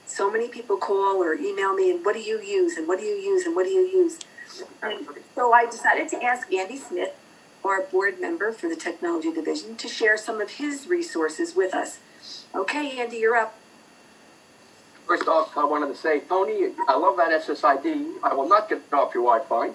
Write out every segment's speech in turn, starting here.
so many people call or email me, and what do you use, and what do you use, and what do you use? And so I decided to ask Andy Smith, our board member for the technology division, to share some of his resources with us. Okay, Andy, you're up. First off, I wanted to say, Tony, I love that SSID. I will not get off your Wi-Fi.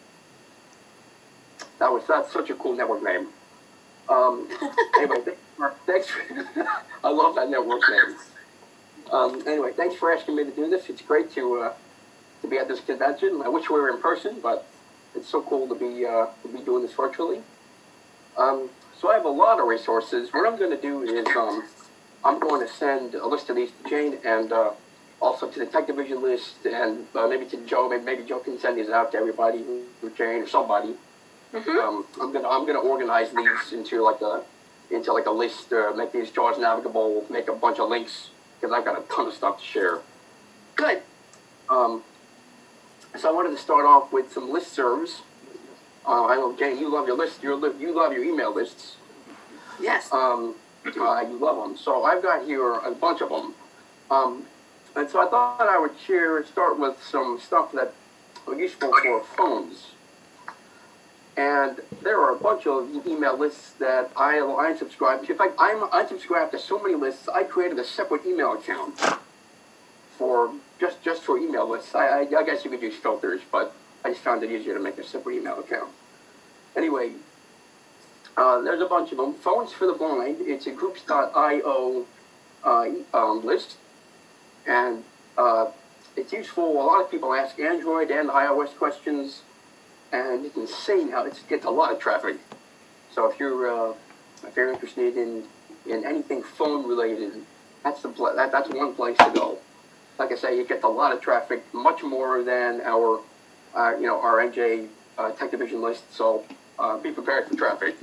That's such a cool network name. Anyway, thanks. I love that network name. Anyway, thanks for asking me to do this. It's great to be at this convention. I wish we were in person, but it's so cool to be doing this virtually. So I have a lot of resources. What I'm going to do is I'm going to send a list of these to Jane and also to the tech division list, and maybe to Joe. Maybe Joe can send these out to everybody, or Jane or somebody. Mm-hmm. I'm gonna organize these into like a list, make these JAWS navigable, make a bunch of links, because I've got a ton of stuff to share. Good. So I wanted to start off with some listservs. I know, Jane, you love your list. You love your email lists. Yes. You love them. So I've got here a bunch of them. And so I thought I would start with some stuff that are useful for phones. And there are a bunch of email lists that I unsubscribe to. In fact, I'm unsubscribed to so many lists, I created a separate email account for just for email lists. I guess you could use filters, but I just found it easier to make a separate email account. Anyway, there's a bunch of them. Phones for the Blind. It's a groups.io list. And it's useful. A lot of people ask Android and iOS questions. And it's insane how it gets a lot of traffic. So if you're interested in anything phone related, that's one place to go. Like I say, it gets a lot of traffic, much more than our NJ Tech Division list. So be prepared for traffic.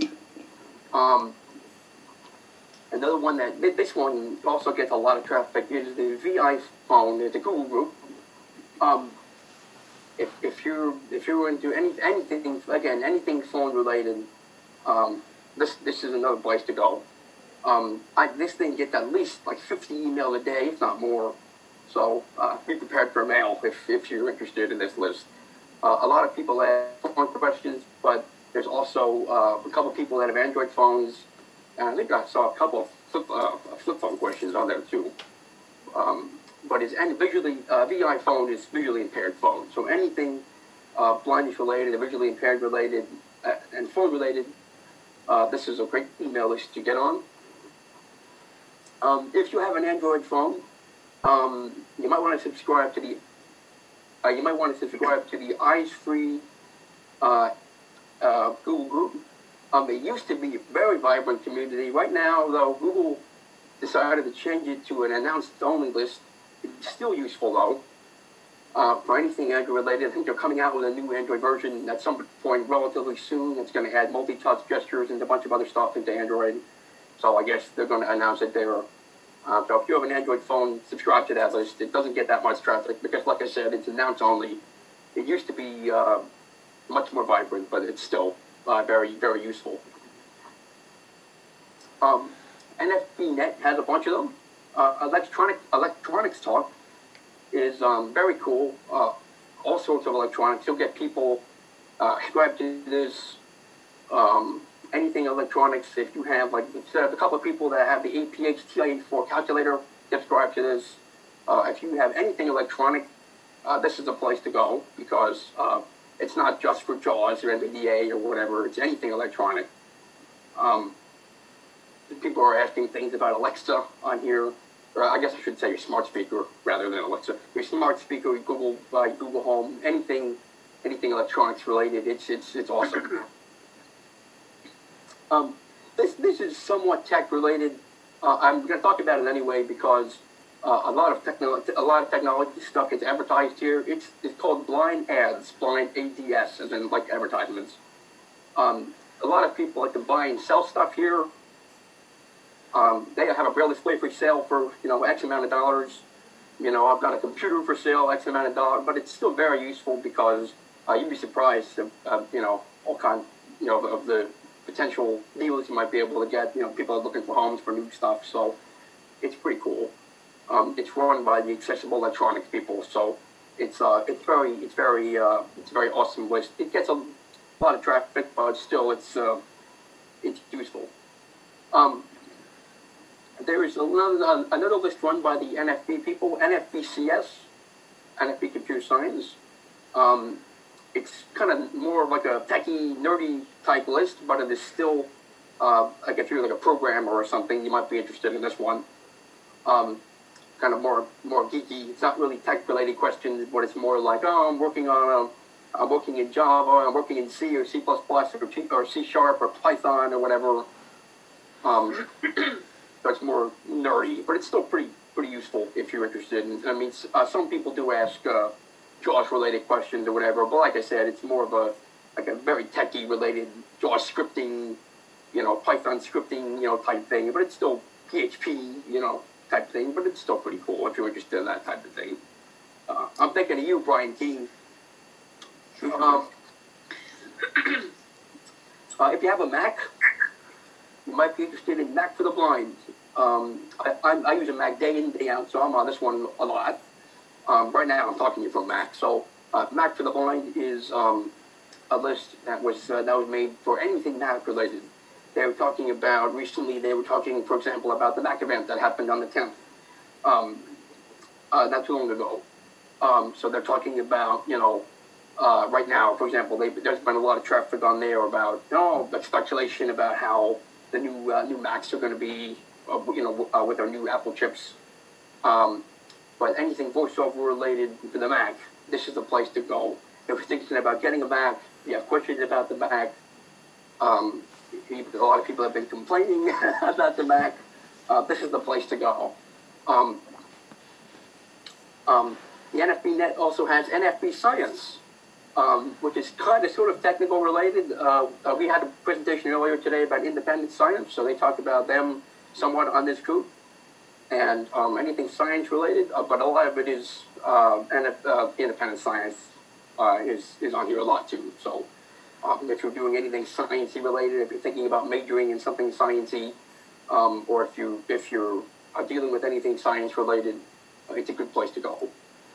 Another one this one also gets a lot of traffic is the VI phone. It's a Google group. If you're into anything phone related, this is another place to go. This thing gets at least like 50 emails a day, if not more. So be prepared for mail if you're interested in this list. A lot of people ask phone questions, but there's also a couple of people that have Android phones, and I think I saw a couple of flip phone questions on there too. But VI phone is visually impaired phone. So anything blindness related, visually impaired related, and phone related, this is a great email list to get on. If you have an Android phone, you might want to subscribe to the Eyes Free Google group. It used to be a very vibrant community. Right now, though, Google decided to change it to an announced-only list. It's still useful, though, for anything Android related. I think they're coming out with a new Android version at some point relatively soon. It's going to add multi-touch gestures and a bunch of other stuff into Android. So I guess they're going to announce it there. So if you have an Android phone, subscribe to that list. It doesn't get that much traffic because, like I said, it's announced only. It used to be much more vibrant, but it's still very, very useful. NFBnet has a bunch of them. Electronics Talk is very cool. All sorts of electronics. You'll get people subscribe to this. Anything electronics. If you have a couple of people that have the APH TI-84 calculator, subscribe to this. If you have anything electronic, this is the place to go because it's not just for JAWS or NVDA or whatever. It's anything electronic. People are asking things about Alexa on here, or I guess I should say your smart speaker rather than Alexa. Your smart speaker, Google Home, anything electronics related. It's awesome. This is somewhat tech related. I'm going to talk about it anyway because a lot of technology stuff gets advertised here. It's called Blind Ads, Blind ADS, as in like advertisements. A lot of people like to buy and sell stuff here. They have a braille display for sale for X amount of dollars. I've got a computer for sale X amount of dollars, but it's still very useful because you'd be surprised of all kinds of the potential deals you might be able to get. People are looking for homes for new stuff, so it's pretty cool. It's run by the Accessible Electronics people, so it's very awesome list. It gets a lot of traffic, but still it's useful. Um, there is another list run by the NFB people, NFBCS, NFB Computer Science. It's kind of more like a techie, nerdy type list, but it is still, like if you're like a programmer or something, you might be interested in this one. Kind of more geeky. It's not really tech related questions, but it's more like, oh, I'm working in Java, I'm working in C or C++ or C Sharp or Python or whatever. So it's more nerdy, but it's still pretty useful if you're interested. I mean, some people do ask JAWS related questions or whatever, but like I said, it's more of a very techie related JAWS scripting, Python scripting, type thing. But it's still PHP, type thing. But it's still pretty cool if you're interested in that type of thing. I'm thinking of you, Brian Keene. If you have a Mac, you might be interested in Mac for the Blind. I use a Mac day in, day out, so I'm on this one a lot. Right now, I'm talking to you from Mac. So, Mac for the Blind is a list that was made for anything Mac related. They were talking about recently. They were talking, for example, about the Mac event that happened on the 10th, not too long ago. So they're talking about right now, for example, there's been a lot of traffic on there about the speculation about how the new Macs are going to be with our new Apple chips. But anything voiceover related to the Mac, this is the place to go. If you're thinking about getting a Mac, you have questions about the Mac. A lot of people have been complaining about the Mac. This is the place to go. The NFB Net also has NFB Science, which is kind of sort of technical related. We had a presentation earlier today about independent science, so they talked about them somewhat on this group, and anything science related, but a lot of it is independent science is on here a lot too. So if you're doing anything sciencey related, if you're thinking about majoring in something sciencey, or if you're dealing with anything science related, it's a good place to go.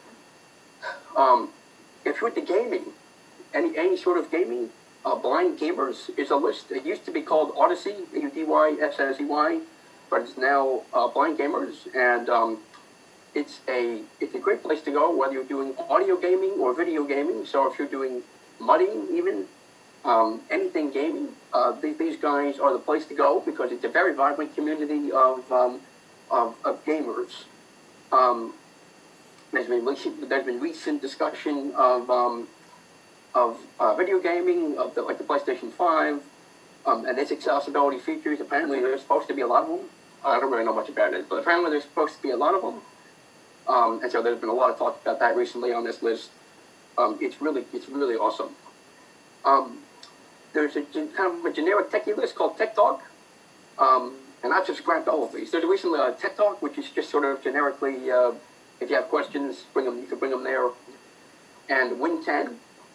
If you're into gaming, any sort of gaming, Blind Gamers is a list. It used to be called Odyssey, Udysssey, but it's now Blind Gamers, and it's a great place to go, whether you're doing audio gaming or video gaming. So if you're doing mudding, even anything gaming, these guys are the place to go because it's a very vibrant community of gamers. There's been recent discussion of video gaming, like the PlayStation 5, and its accessibility features. Apparently, there's supposed to be a lot of them. I don't really know much about it, but apparently there's supposed to be a lot of them. And so there's been a lot of talk about that recently on this list. It's really awesome. There's kind of a generic techie list called Tech Talk, and I've just grabbed all of these. There's recently a Tech Talk, which is just sort of generically, if you have questions, you can bring them there. And Win 10,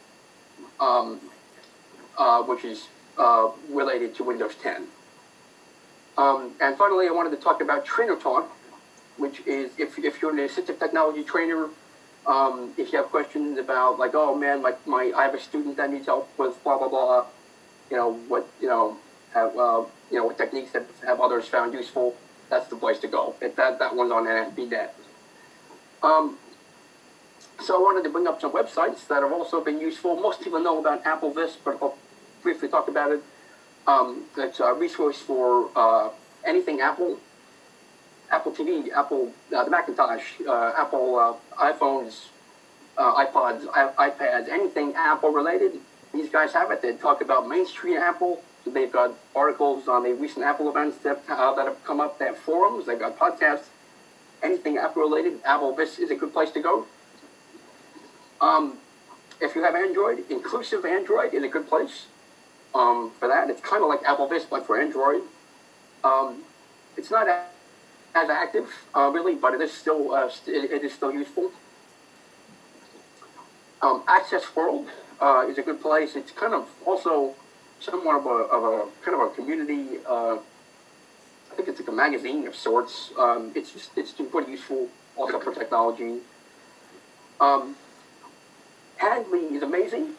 which is related to Windows 10. And finally, I wanted to talk about Trainer Talk, which is if you're an assistive technology trainer, if you have questions about like, oh man, I have a student that needs help with blah blah blah, what techniques that have others found useful, that's the place to go. That one's on NFB.net. So I wanted to bring up some websites that have also been useful. Most people know about AppleVis, but I'll briefly talk about it. It's a resource for anything Apple TV, the Macintosh, Apple iPhones, iPods, iPads, anything Apple related. These guys have it. They talk about Main Street Apple. So they've got articles on the recent Apple events that have come up. They have forums. They've got podcasts. Anything Apple related, AppleVis is a good place to go. If you have Android, Inclusive Android is a good place for that. It's kind of like AppleVis, but for Android. It's not as active, really, but it is still useful. Access World is a good place. It's kind of also somewhat of a kind of a community I think it's like a magazine of sorts. It's pretty useful also for technology. Um, Hadley is amazing.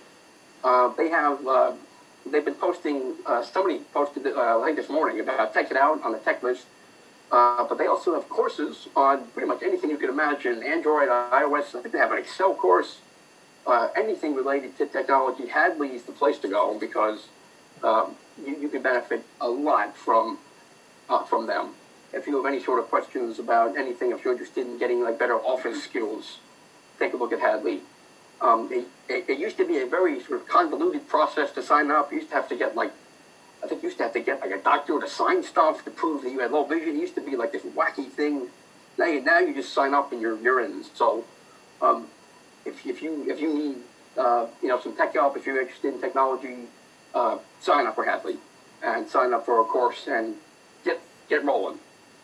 They've been posting. Somebody posted like this morning about Tech It Out on the Tech List. But they also have courses on pretty much anything you can imagine: Android, iOS. I think they have an Excel course. Anything related to technology, Hadley is the place to go because you can benefit a lot from them. If you have any sort of questions about anything, if you're interested in getting like better office skills, take a look at Hadley. It used to be a very sort of convoluted process to sign up. You used to have to get like a doctor to sign stuff to prove that you had low vision. It used to be like this wacky thing. Now you just sign up and you're in. So if you need some tech help, if you're interested in technology, sign up for Hadley and sign up for a course and get rolling.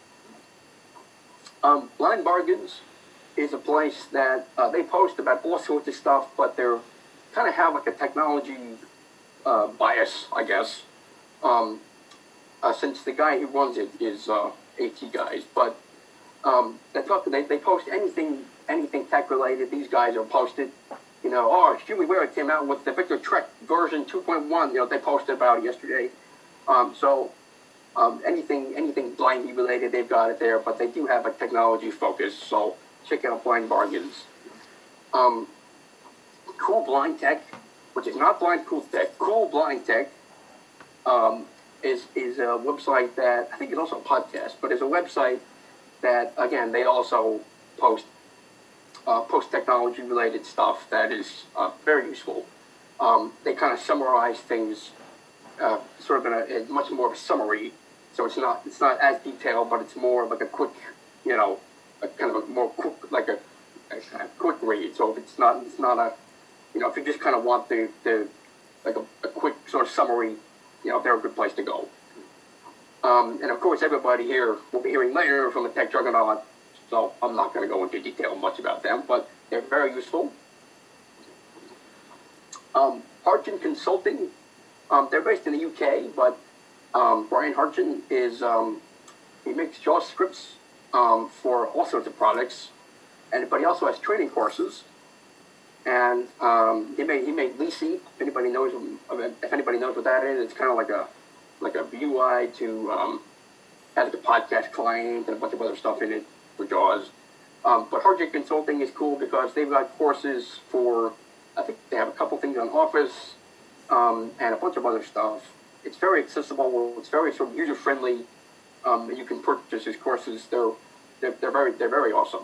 Blind Bargains is a place that they post about all sorts of stuff, but they're kind of have like a technology bias, I guess. Since the guy who runs it is AT guys, but they post anything tech related. These guys are posted. Huey Ware came out with the Victor Trek version 2.1. They posted about it yesterday. Anything blindy related, they've got it there. But they do have a technology focus. So check out Blind Bargains. Cool Blind Tech, which is not Blind Cool Tech. Cool Blind Tech is a website that I think is also a podcast, but is a website that again they also post technology related stuff that is very useful. They kind of summarize things sort of in much more of a summary, so it's not as detailed, but it's more like a quick, a kind of a more quick, like a quick read. So it's not a, if you just kind of want the like a quick sort of summary, they're a good place to go. And of course, everybody here will be hearing later from the Tech Juggernaut, so I'm not going to go into detail much about them, but they're very useful. Harchin Consulting, they're based in the UK, but Brian Harchin he makes JavaScripts for all sorts of products, but he also has training courses. And he made Lisi. If anybody knows what that is, it's kind of like a UI to has a podcast client and a bunch of other stuff in it for JAWS. But Harchin Consulting is cool because they've got courses for, I think they have a couple things on Office and a bunch of other stuff. It's very accessible. It's very sort of user friendly. You can purchase his courses. They're very awesome.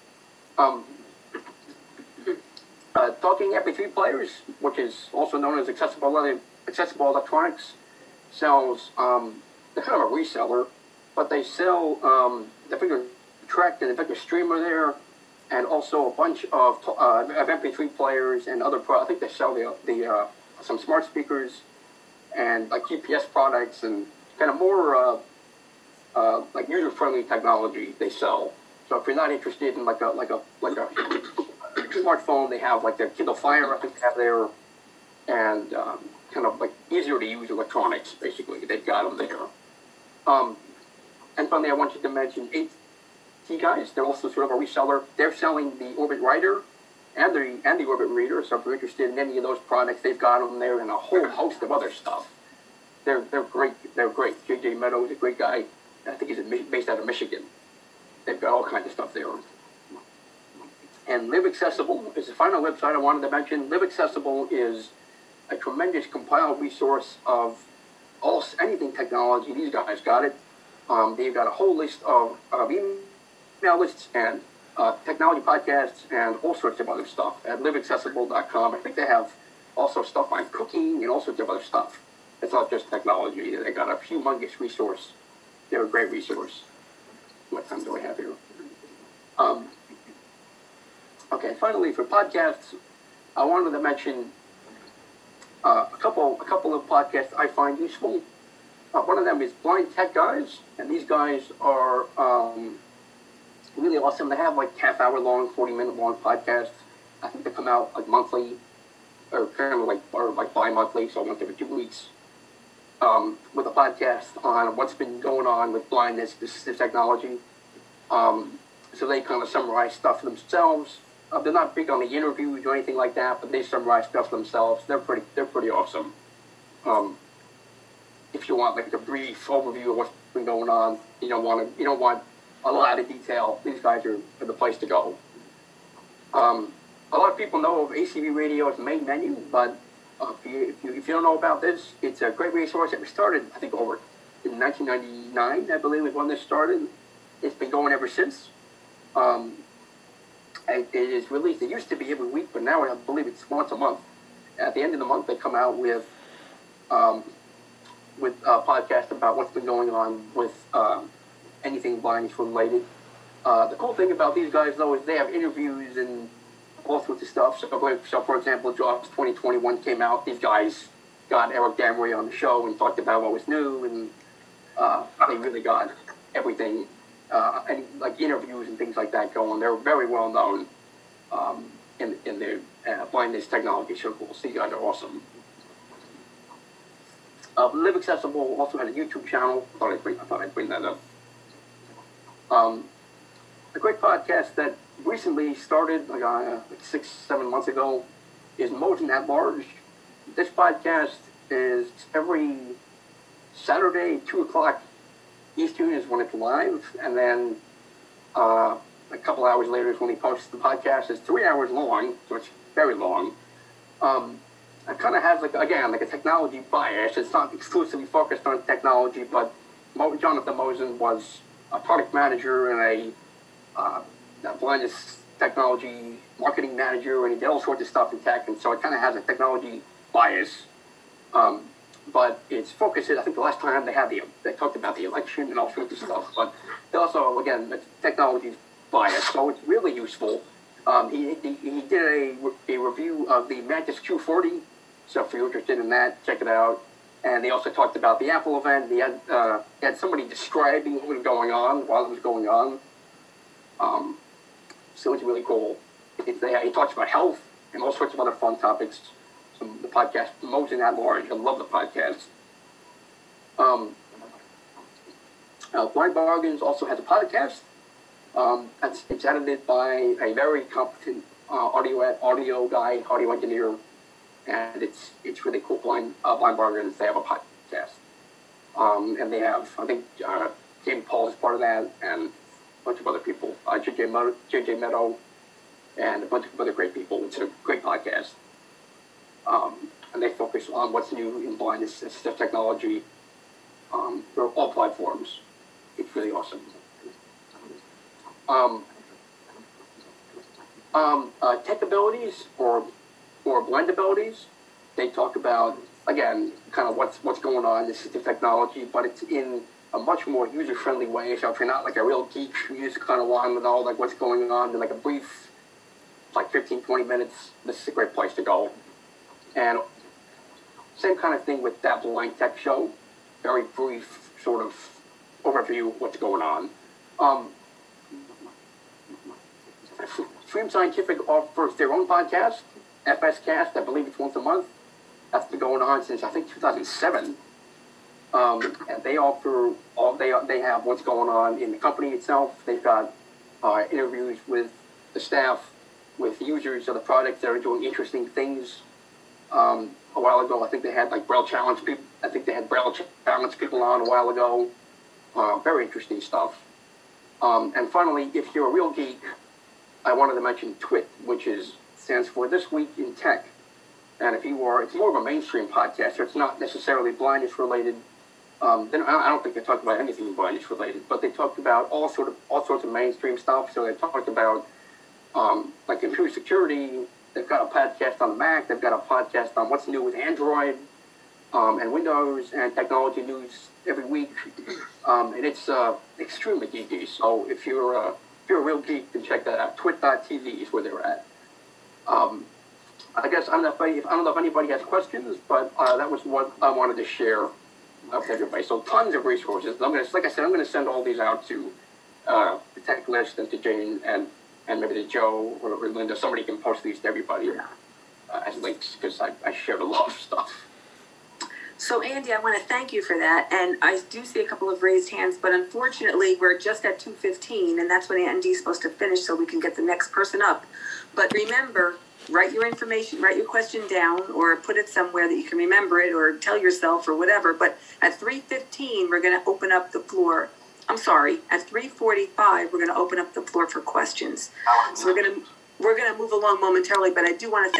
Talking MP3 Players, which is also known as Accessible Electronics, sells, they're kind of a reseller, but they sell the Victor Trek and the Victor Streamer there, and also a bunch of MP3 players and other I think they sell some smart speakers and like GPS products and kind of more like user-friendly technology they sell. So if you're not interested in like a smartphone, they have like their Kindle Fire, I think they have there, and kind of like easier to use electronics, basically. They've got them there. And finally, I want you to mention AT guys. They're also sort of a reseller. They're selling the Orbit Writer and the Orbit Reader. So if you're interested in any of those products, they've got them there and a whole host of other stuff. They're great. They're great. JJ Meadows is a great guy. I think he's based out of Michigan. They've got all kinds of stuff there. And Live Accessible is the final website I wanted to mention. Live Accessible is a tremendous compiled resource of anything technology. These guys got it. They've got a whole list of email lists and technology podcasts and all sorts of other stuff at liveaccessible.com. I think they have also stuff on cooking and all sorts of other stuff. It's not just technology. They got a humongous resource. They're a great resource. What time do I have here? Okay, finally for podcasts, I wanted to mention a couple of podcasts I find useful. One of them is Blind Tech Guys, and these guys are really awesome. They have like half-hour long, 40-minute long podcasts. I think they come out like monthly, or kind of like bi-monthly, so once every 2 weeks. with a podcast on what's been going on with blindness, assistive technology. So they kind of summarize stuff themselves. They're not big on the interviews or anything like that, but they summarize stuff themselves. They're pretty awesome. If you want like a brief overview of what's been going on, you don't want a lot of detail. These guys are the place to go. A lot of people know of ACB Radio's main menu, but if you don't know about this, it's a great resource. It was started, I think, over in 1999, I believe, was when this started. It's been going ever since. It is released. It used to be every week, but now I believe it's once a month. At the end of the month, they come out with a podcast about what's been going on with anything blindness related. The cool thing about these guys, though, is they have interviews and all sorts of stuff. So for example, Jobs 2021 came out. These guys got Eric Damery on the show and talked about what was new, and they really got everything, and like interviews and things like that going. They're very well known in their blindness technology circles. These guys are awesome. Live Accessible also had a YouTube channel. I thought I'd bring that up. A great podcast that recently started like 6-7 months ago is Mosen at Large. This podcast is every Saturday, 2:00 Eastern is when it's live, and then a couple hours later is when he posts the podcast. It's 3 hours long, so it's very long. It kind of has like a technology bias. It's not exclusively focused on technology, but Jonathan Mosen was a product manager and a blindness technology marketing manager, and he did all sorts of stuff in tech, and so it kind of has a technology bias. But it's focused. I think the last time they talked about the election and all sorts of stuff, but they also, again, the technology bias, so it's really useful. He did a review of the Mantis Q40, so if you're interested in that, check it out. And they also talked about the Apple event. They had somebody describing what was going on while it was going on. So it's really cool. He talks about health and all sorts of other fun topics. So the podcast, Mosen at Large, I love the podcast. Blind Bargains also has a podcast. It's edited by a very competent audio guy, audio engineer, and it's really cool. Blind Bargains, they have a podcast, and they have, I think, Jamie Paul is part of that, and a bunch of other people, JJ Meadow, and a bunch of other great people. It's a great podcast, and they focus on what's new in blindness assistive technology for all platforms. It's really awesome. Tech abilities or blind abilities, they talk about, again, kind of what's going on in assistive technology, but it's in a much more user-friendly way. So if you're not like a real geek who just kind of want to know like what's going on in like a brief, like 15-20 minutes, this is a great place to go. And same kind of thing with that Blind Tech Show, very brief sort of overview of what's going on. Freedom Scientific offers their own podcast, FSCast. I believe it's once a month. That's been going on since I think 2007. And they offer they have what's going on in the company itself. They've got interviews with the staff, with users of the products that are doing interesting things. A while ago, I think they had like Braille Challenge people. I think they had Braille Challenge people on a while ago. Very interesting stuff. And finally, if you're a real geek, I wanted to mention TWIT, which stands for This Week in Tech. And if you are, it's more of a mainstream podcast, so it's not necessarily blindness related. Then I don't think they talked about anything blindness related, but they talked about all sorts of mainstream stuff. So they talked about like computer security. They've got a podcast on the Mac. They've got a podcast on what's new with Android and Windows and technology news every week. And it's extremely geeky. So if you're a real geek, then check that out. Twit.tv is where they're at. I guess I don't know if anybody has questions, but that was what I wanted to share with everybody. So tons of resources. I'm gonna send all these out to the Tech List and to Jane and maybe to Joe or Linda. Somebody can post these to everybody as links because I shared a lot of stuff. So Andy, I want to thank you for that, and I do see a couple of raised hands, but unfortunately, we're just at 2:15, and that's when Andy's supposed to finish, so we can get the next person up. But remember, write your information, write your question down, or put it somewhere that you can remember it, or tell yourself, or whatever. But at 3:15, we're going to open up the floor. I'm sorry, at 3:45, we're going to open up the floor for questions. So we're going to move along momentarily, but I do want to thank